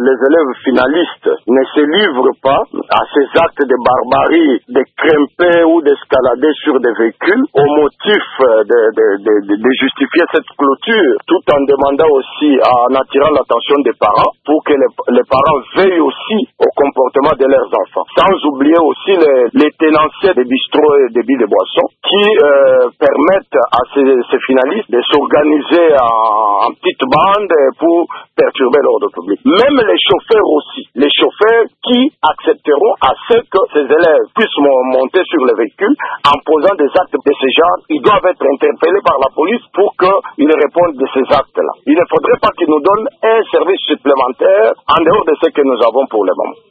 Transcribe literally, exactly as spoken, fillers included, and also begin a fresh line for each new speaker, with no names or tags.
les élèves finalistes ne se livrent pas à ces actes de barbarie, de grimper ou d'escalader sur des véhicules au motif de, de, de, de, de justifier cette clôture, tout en demandant aussi, en attirant l'attention des parents pour que les, les parents veillent aussi au comportement de leurs enfants. Sans oublier aussi les, les tenanciers des bistrots et des billes de boissons qui euh, permettent à ces, ces finalistes de s'organiser en, en petites bandes pour perturber l'ordre public. Même les chauffeurs aussi, les chauffeurs qui accepteront à ce que ces élèves puissent monter sur le véhicule en posant des actes de ce genre, ils doivent être interpellés par la police pour qu'ils répondent de ces actes-là. Il ne faudrait pas qu'ils nous donnent un service supplémentaire en dehors de ce que nous avons pour le moment.